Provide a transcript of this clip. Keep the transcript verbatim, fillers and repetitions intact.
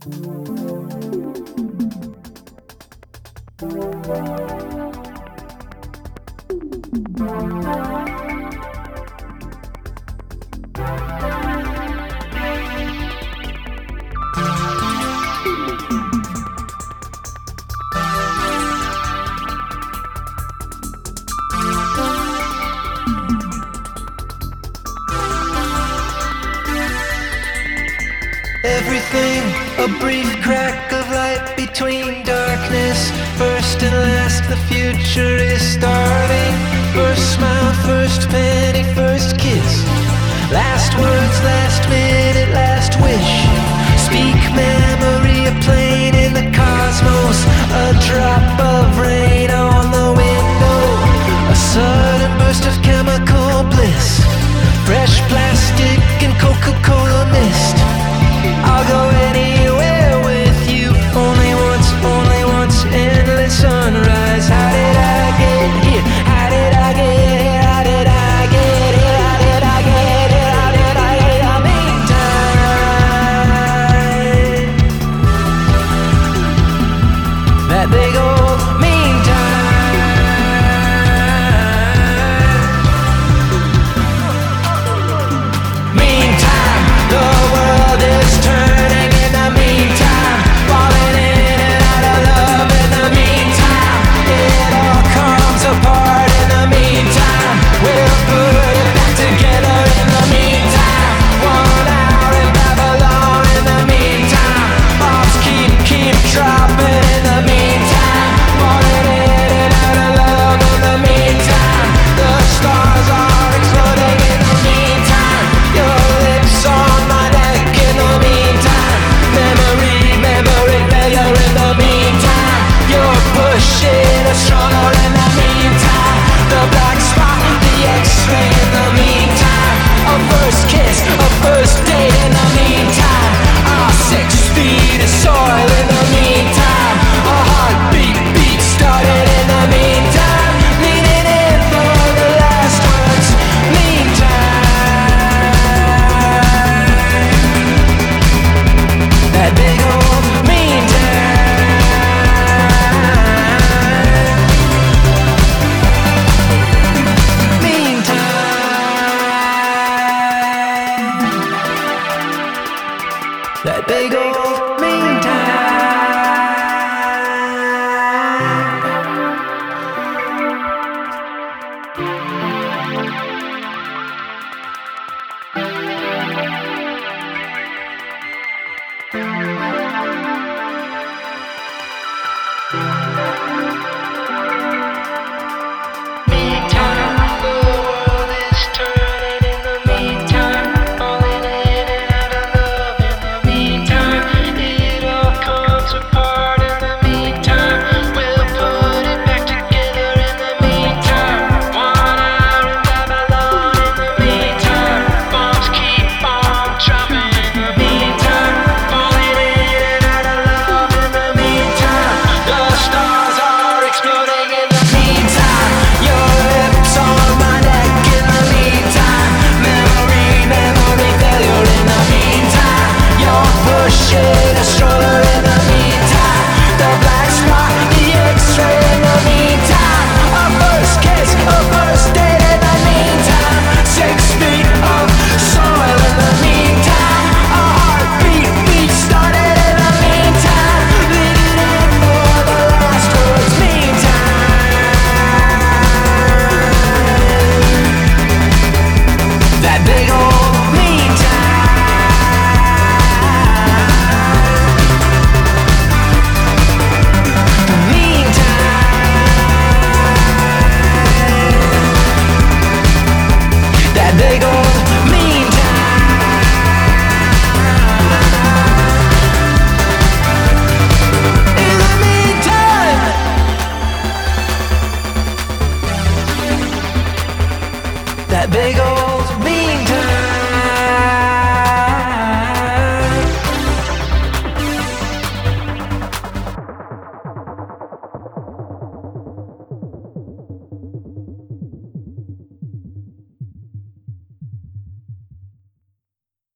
Everything, a brief crack of light between darkness. First and last, the future is starting. First smile, first penny, first kiss. Last words, last minute, last wish. Speak memory, a plane in the cosmos. A drop of rain on the window. A sudden burst of chemical bliss. Fresh plastic and Coca-Cola mist. I'll go anywhere with you. Only once, only once. Endless sunrise. How did I get here? How did I get here? How did I get here? How did I get here? How did I get here? Meantime, that big old meantime. Meantime, the world is turning in the meantime, falling in and out of love in the meantime. It all comes apart in the meantime. We'll put it back together in the meantime. One hour in Babylon in the meantime. Bombs keep, keep dropping in the meantime. Falling in and out of love in the meantime. The stars are exploding in the meantime. Your lips on my neck in the meantime. Memory, memory failure in the meantime. You're pushing us stronger in the meantime. The black spot, the X-ray in the meantime. A first kiss, a first date in the meantime. Our six feet of soil in the meantime. A heartbeat beat started in the meantime. Leaning in for the last words. Meantime, that big old meantime. Meantime, that big old meantime.